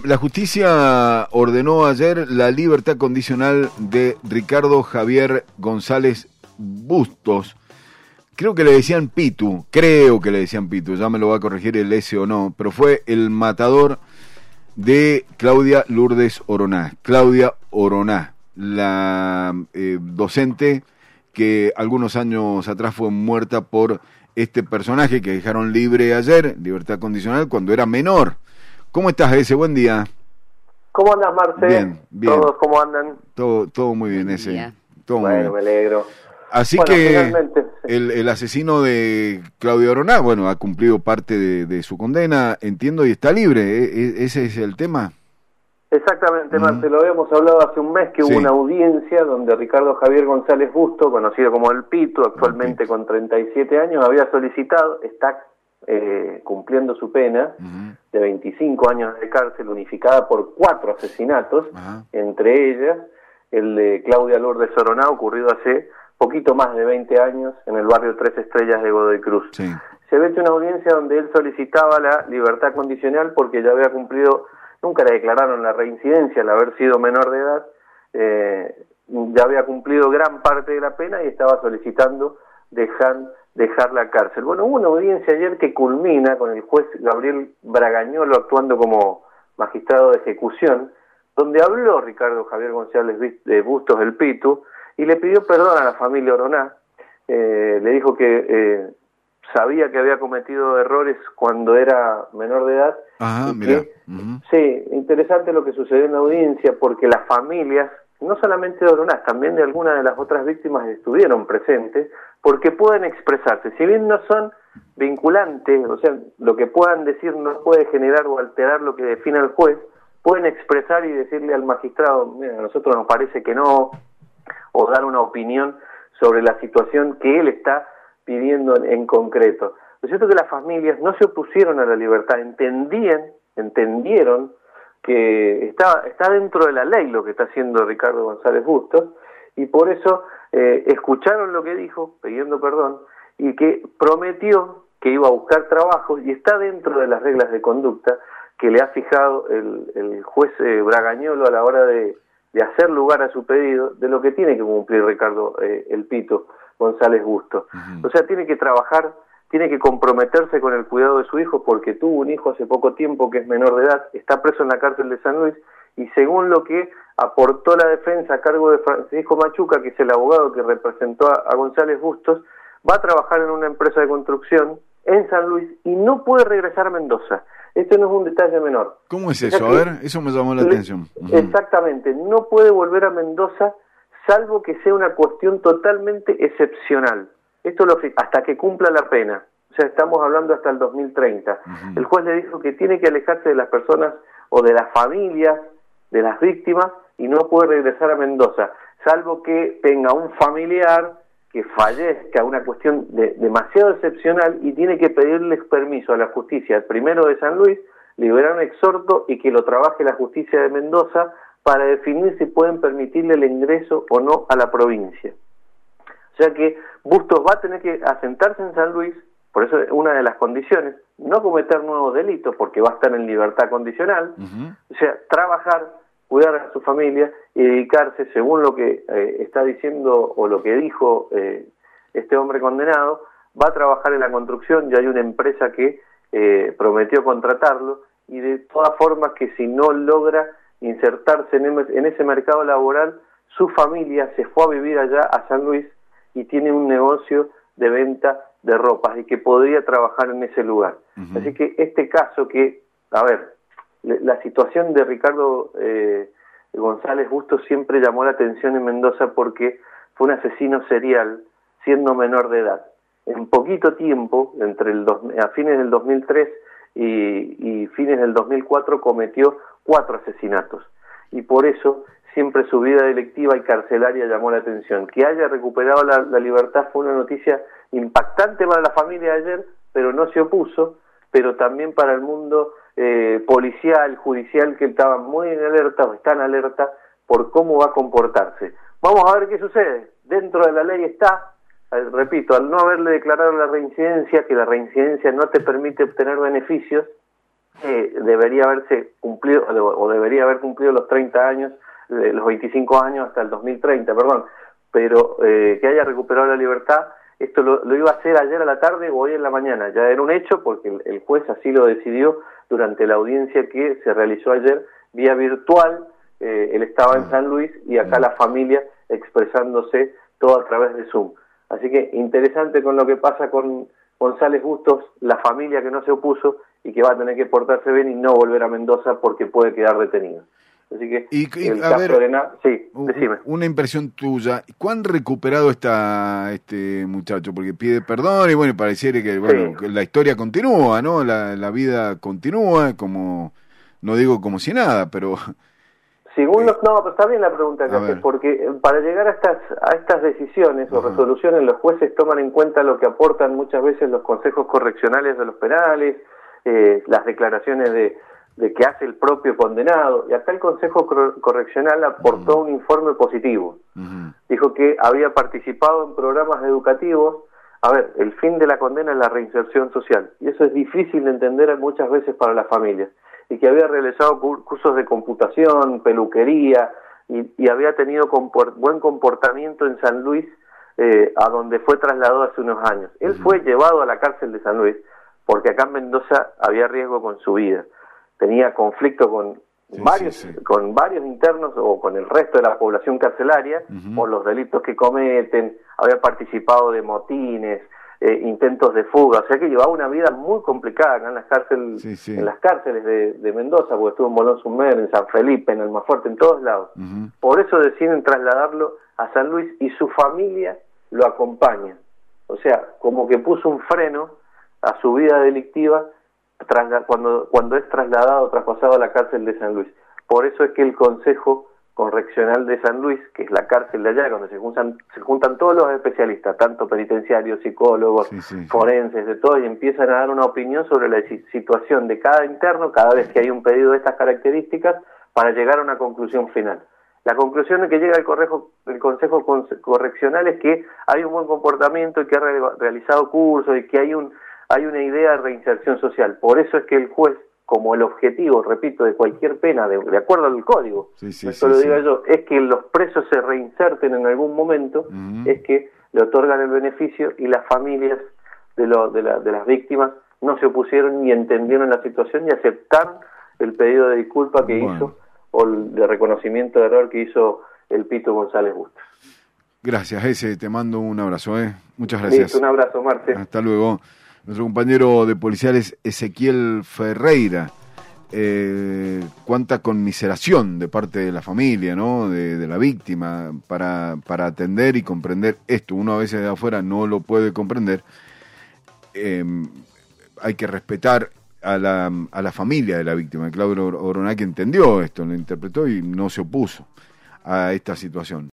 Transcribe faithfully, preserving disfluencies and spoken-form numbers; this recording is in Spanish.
la justicia ordenó ayer la libertad condicional de Ricardo Javier González Bustos. Creo que le decían Pitu, creo que le decían Pitu, ya me lo va a corregir el S o no, pero fue el matador de Claudia Lourdes Oroná. Claudia Oroná, la eh, docente que algunos años atrás fue muerta por este personaje que dejaron libre ayer, libertad condicional, cuando era menor. ¿Cómo estás, ese? Buen día. ¿Cómo andas, Marce? Bien, bien. ¿Todos cómo andan? Todo, todo muy bien, ese. Todo bueno, muy bien. Me alegro. Así bueno, que el, el asesino de Claudia Oroná, bueno, ha cumplido parte de, de su condena, entiendo, y está libre. ¿E- ¿Ese es el tema? Exactamente, Mm. Marce, lo habíamos hablado hace un mes que Sí. hubo una audiencia donde Ricardo Javier González Busto, conocido como el Pitu, actualmente El Pitu. con treinta y siete años, había solicitado, está eh, cumpliendo su pena Uh-huh. de veinticinco años de cárcel unificada por cuatro asesinatos, Ajá. entre ellas el de Claudia Lourdes Oroná, ocurrido hace poquito más de veinte años en el barrio Tres Estrellas de Godoy Cruz. Sí. Se ve una audiencia donde él solicitaba la libertad condicional porque ya había cumplido, nunca le declararon la reincidencia al haber sido menor de edad, eh, ya había cumplido gran parte de la pena y estaba solicitando dejar, dejar la cárcel. Bueno, hubo una audiencia ayer que culmina con el juez Gabriel Bragañolo actuando como magistrado de ejecución, donde habló Ricardo Javier González Bustos, el Pitu, y le pidió perdón a la familia Oroná, eh, le dijo que eh, sabía que había cometido errores cuando era menor de edad. Ajá, y mira. que, Uh-huh. sí, interesante lo que sucedió en la audiencia, porque las familias, no solamente de Oroná, también de algunas de las otras víctimas estuvieron presentes, porque pueden expresarse, si bien no son vinculantes, o sea, lo que puedan decir no puede generar o alterar lo que define el juez, pueden expresar y decirle al magistrado, mira, a nosotros nos parece que no, o dar una opinión sobre la situación que él está pidiendo en, en concreto. Lo cierto es que las familias no se opusieron a la libertad, entendían, entendieron que está, está dentro de la ley lo que está haciendo Ricardo González Bustos, y por eso eh, escucharon lo que dijo, pidiendo perdón, y que prometió que iba a buscar trabajo, y está dentro de las reglas de conducta que le ha fijado el, el juez eh, Bragañolo a la hora de de hacer lugar a su pedido, de lo que tiene que cumplir Ricardo eh, el Pito González Bustos. Uh-huh. O sea, tiene que trabajar, tiene que comprometerse con el cuidado de su hijo, porque tuvo un hijo hace poco tiempo que es menor de edad, está preso en la cárcel de San Luis, y según lo que aportó la defensa a cargo de Francisco Machuca, que es el abogado que representó a, a González Bustos, va a trabajar en una empresa de construcción en San Luis y no puede regresar a Mendoza. Esto no es un detalle menor. ¿Cómo es eso? A ver, eso me llamó la le, atención. Uh-huh. Exactamente, no puede volver a Mendoza salvo que sea una cuestión totalmente excepcional. Esto lo hasta que cumpla la pena. O sea, estamos hablando hasta el dos mil treinta. Uh-huh. El juez le dijo que tiene que alejarse de las personas o de las familias de las víctimas y no puede regresar a Mendoza, salvo que tenga un familiar que fallezca, una cuestión de, demasiado excepcional, y tiene que pedirles permiso a la justicia, el primero de San Luis, liberar un exhorto y que lo trabaje la justicia de Mendoza para definir si pueden permitirle el ingreso o no a la provincia. O sea que Bustos va a tener que asentarse en San Luis, por eso es una de las condiciones, no cometer nuevos delitos porque va a estar en libertad condicional, uh-huh. O sea, trabajar, cuidar a su familia y dedicarse, según lo que eh, está diciendo o lo que dijo eh, este hombre condenado, va a trabajar en la construcción. Ya hay una empresa que eh, prometió contratarlo, y de todas formas que si no logra insertarse en, en ese mercado laboral, su familia se fue a vivir allá a San Luis y tiene un negocio de venta de ropas y que podría trabajar en ese lugar. Uh-huh. Así que este caso que, a ver, la situación de Ricardo eh, González Bustos siempre llamó la atención en Mendoza porque fue un asesino serial siendo menor de edad. En poquito tiempo, entre el dos, a fines del dos mil tres y, y fines del dos mil cuatro, cometió cuatro asesinatos. Y por eso siempre su vida delictiva y carcelaria llamó la atención. Que haya recuperado la, la libertad fue una noticia impactante para la familia de ayer, pero no se opuso, pero también para el mundo eh, policial, judicial, que estaba muy en alerta o está en alerta por cómo va a comportarse. Vamos a ver qué sucede. Dentro de la ley está, eh, repito, al no haberle declarado la reincidencia, que la reincidencia no te permite obtener beneficios, eh, debería haberse cumplido, o debería haber cumplido los treinta años, eh, los veinticinco años hasta el dos mil treinta, perdón, pero eh, que haya recuperado la libertad, esto lo, lo iba a hacer ayer a la tarde o hoy en la mañana, ya era un hecho porque el, el juez así lo decidió durante la audiencia que se realizó ayer vía virtual. Eh, él estaba en San Luis y acá la familia expresándose todo a través de Zoom. Así que interesante con lo que pasa con González Bustos, la familia que no se opuso y que va a tener que portarse bien y no volver a Mendoza porque puede quedar detenido. Así que y, y, el a caso ver, de Na... sí, decime. Una impresión tuya, ¿cuán recuperado está este muchacho? Porque pide perdón y bueno, pareciera que, bueno, sí, que la historia continúa, ¿no? La, la vida continúa, como, no digo como si nada, pero... Según los, no, pero está bien la pregunta que haces, porque para llegar a estas a estas decisiones o resoluciones, los jueces toman en cuenta lo que aportan muchas veces los consejos correccionales de los penales, eh, las declaraciones de, de que hace el propio condenado, y acá el Consejo Correccional aportó uh-huh. un informe positivo. Uh-huh. Dijo que había participado en programas educativos. A ver, el fin de la condena es la reinserción social, y eso es difícil de entender muchas veces para las familias, y que había realizado cursos de computación, peluquería, y, y había tenido comport- buen comportamiento en San Luis, eh, a donde fue trasladado hace unos años. Él uh-huh. fue llevado a la cárcel de San Luis, porque acá en Mendoza había riesgo con su vida. Tenía conflicto con sí, varios sí, sí. con varios internos o con el resto de la población carcelaria uh-huh. por los delitos que cometen, había participado de motines, Eh, intentos de fuga, o sea que llevaba una vida muy complicada acá en las cárceles, sí, sí. en las cárceles de, de Mendoza, porque estuvo en Bolón Sumer, en San Felipe, en Almafuerte, en todos lados. Uh-huh. Por eso deciden trasladarlo a San Luis y su familia lo acompaña. O sea, como que puso un freno a su vida delictiva trasla- cuando, cuando es trasladado, traspasado a la cárcel de San Luis. Por eso es que el Consejo Correccional de San Luis, que es la cárcel de allá, donde se juntan, se juntan todos los especialistas, tanto penitenciarios, psicólogos, sí, sí, forenses, de todo, y empiezan a dar una opinión sobre la situación de cada interno cada vez que hay un pedido de estas características para llegar a una conclusión final. La conclusión de que llega el, correjo, el Consejo Correccional es que hay un buen comportamiento y que ha re, realizado cursos y que hay, un, hay una idea de reinserción social. Por eso es que el juez, como el objetivo, repito, de cualquier pena, de, de acuerdo al código, sí, sí, esto sí, lo diga sí. yo, es que los presos se reinserten en algún momento, uh-huh. es que le otorgan el beneficio y las familias de, lo, de, la, de las víctimas no se opusieron ni entendieron la situación y aceptaron el pedido de disculpa que bueno. hizo o el de reconocimiento de error que hizo el Pito González Bustos. Gracias, ese, te mando un abrazo, ¿eh? Muchas gracias. Sí, un abrazo, Marte. Hasta luego. Nuestro compañero de policiales Ezequiel Ferreira, eh, cuánta conmiseración de parte de la familia, ¿no? De, de la víctima, para, para atender y comprender esto. Uno a veces de afuera no lo puede comprender. Eh, hay que respetar a la, a la familia de la víctima. Claudio Oronaki entendió esto, lo interpretó y no se opuso a esta situación.